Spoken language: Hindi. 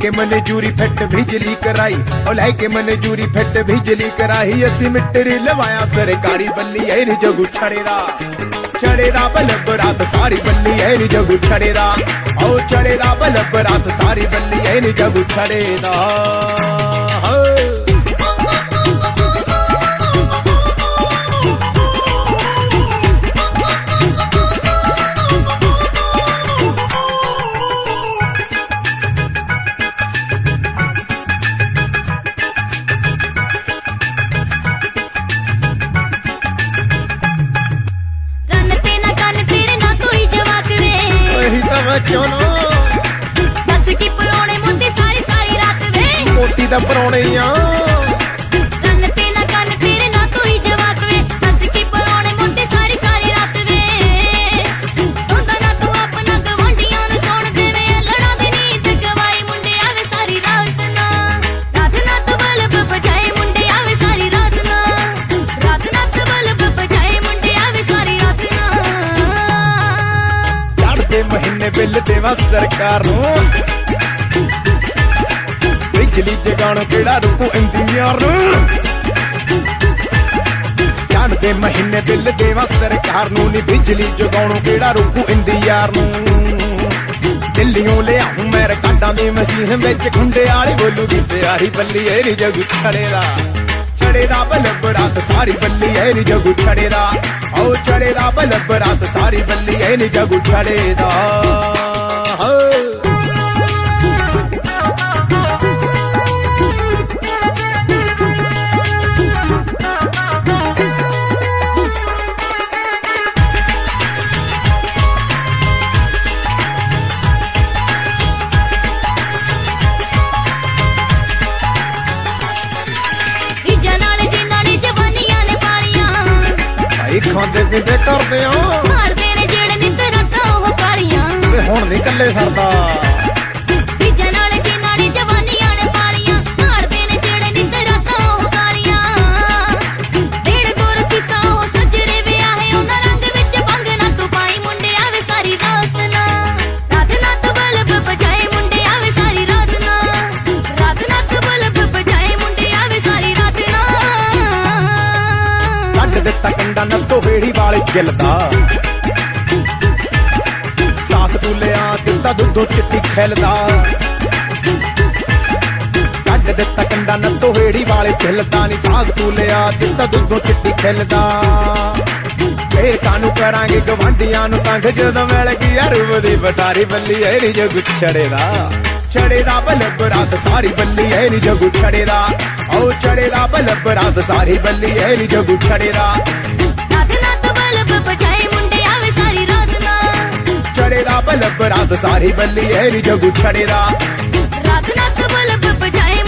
लेके मने जूरी फिट बिजली कराई, और लेके मने जूरी फिट बिजली कराई। असी मिटरी लवाया सरकारी बल्ली है नी जगू छड़ेदा, छड़ेदा बल्ब रात सारी बल्ली है नी जगू छड़ेदा, ओ छड़ेदा बल्ब रात सारी बल्ली है नी जगू छड़ेदा। क्यों ना दस की परोने मोती सारी सारी रात वे, मोती दा परोने कन तेरे ना कोई जवाब वे, दस की परोने मोती सारी सारी रात वे। सोंदा ना तू अपना गवांढियां नूं सोण देवे, लड़ा दे नींद गवाई मुंडे आवे सारी रात ना तू बल्ब बजाए मुंडे आवे सारी रात ना तू बल्ब बजाए मुंडे आवे सारी रात ना। चढ़दे महीने बिल देवा सरकार नूं, बिजली जगाण केड़ा रुकू इंदी यार नूं। चढ़दे महीने बिल देवा सरकार नूं, नी बिजली जगाणों केड़ा रुकू इंदी यार नूं। दिल्लियों ले आऊं मैं रिकार्डां दी मशीन विच खुंडे आली बोलूगी प्यारी बल्ली है नी जगू छड़ेदा, छड़ेदा बल्ब रात सारी बल्ली है नी जगू छड़ेदा, ओ छड़ेदा बल्ब रात सारी बल्ली है नी जगू छड़ेदा। खांदे पींदे करदे मारदे ने जेड़े नित रातां ओह कालियां, ते हुण नहीं कल्ले सरदा। बीजां नाल जिन्हां दी जवानियां ने पालियां, मारदे ने जेड़े नित रातां ओह कालियां। डेढ़ दो रसीसा ओह सजरे विआहे, उन्हां रंग विच भंग ना तू पाई मुंडे आवे सारी रात ना तू बल्ब बजाए मुंडे आवे सारी रात ना तू बल्ब बजाए मुंडे आवे सारी रात ना। कट दिता कंडा नत्तो हेड़ी वाले गिलदा, साख तू लिया दिता दुद्धों चिट्टी खिलदा। कट दिता कंडा नत्तो हेड़ी वाले खिलदा, नी साख तू लिया दिता दुद्धों चिट्टी खिलदा। फिर कानू करांगे गवांढियां नूं तंग जदों मिल गई अरूब दी बटारी बल्ली है नी जगू छड़ेदा, छड़ेदा बल्ब रात सारी बल्ली है नी जगू छड़ेदा, ओ छड़ेदा बल्ब रात सारी बल्ली है नी जगू छड़ेदा। तू बल्ब बजाए मुंडे आवे सारी रात ना, छड़ेदा बल्ब रात सारी बल्ली है नी जगू छड़ेदा, तू बल्ब बजाए